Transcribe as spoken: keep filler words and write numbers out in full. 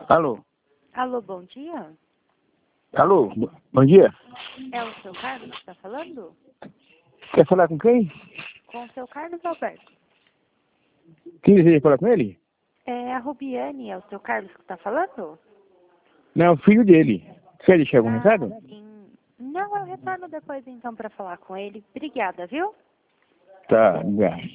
Alô? Alô, bom dia? Alô? Bo- Bom dia. É o seu Carlos que está falando? Quer falar com quem? Com o seu Carlos Alberto. Quem deseja falar com ele? É a Rubiane, é o seu Carlos que está falando? Não, o filho dele. Quer deixar algum Ah, recado? sim. Não, eu retorno depois então para falar com ele. Obrigada, viu? Tá, obrigado.